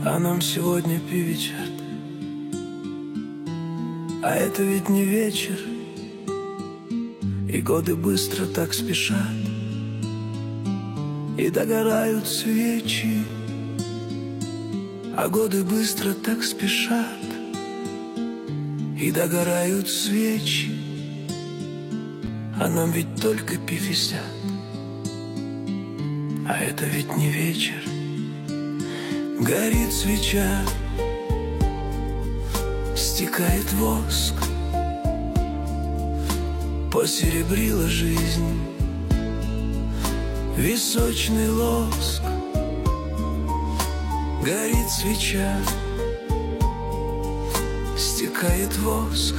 А нам сегодня пивечер, а это ведь не вечер, и годы быстро так спешат, и догорают свечи, а годы быстро так спешат, и догорают свечи, а нам ведь только 50, а это ведь не вечер. Горит свеча, стекает воск, посеребрила жизнь височный лоск. Горит свеча, стекает воск,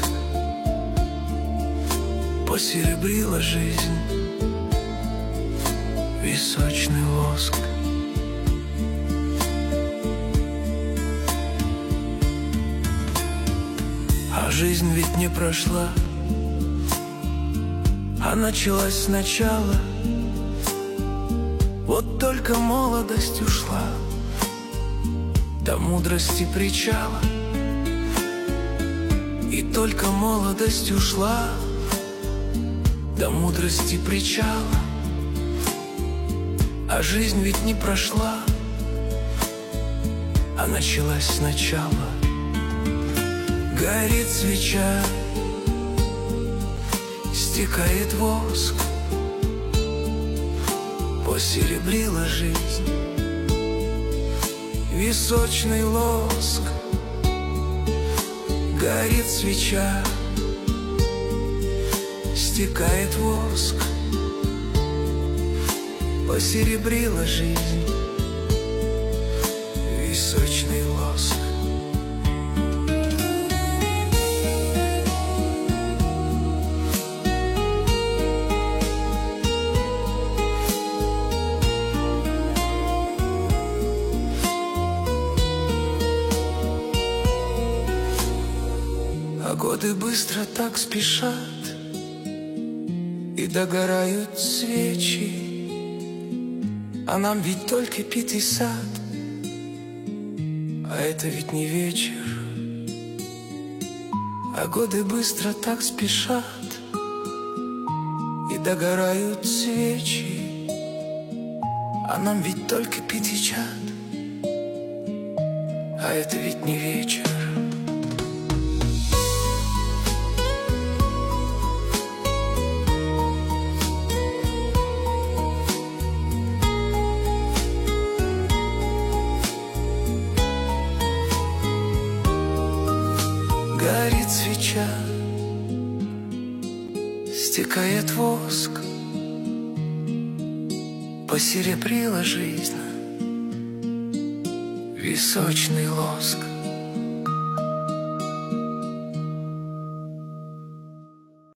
посеребрила жизнь височный лоск. А жизнь ведь не прошла, а началась сначала. Вот только молодость ушла до мудрости причала, и только молодость ушла до мудрости причала. А жизнь ведь не прошла, а началась сначала. Горит свеча, стекает воск, посеребрила жизнь височный лоск. Горит свеча, стекает воск, посеребрила жизнь височный лоск. А годы быстро так спешат, и догорают свечи, а нам ведь только 50, а это ведь не вечер. А годы быстро так спешат, и догорают свечи, а нам ведь только 50, а это ведь не вечер. Горит свеча, стекает воск, посеребрила жизнь височный лоск.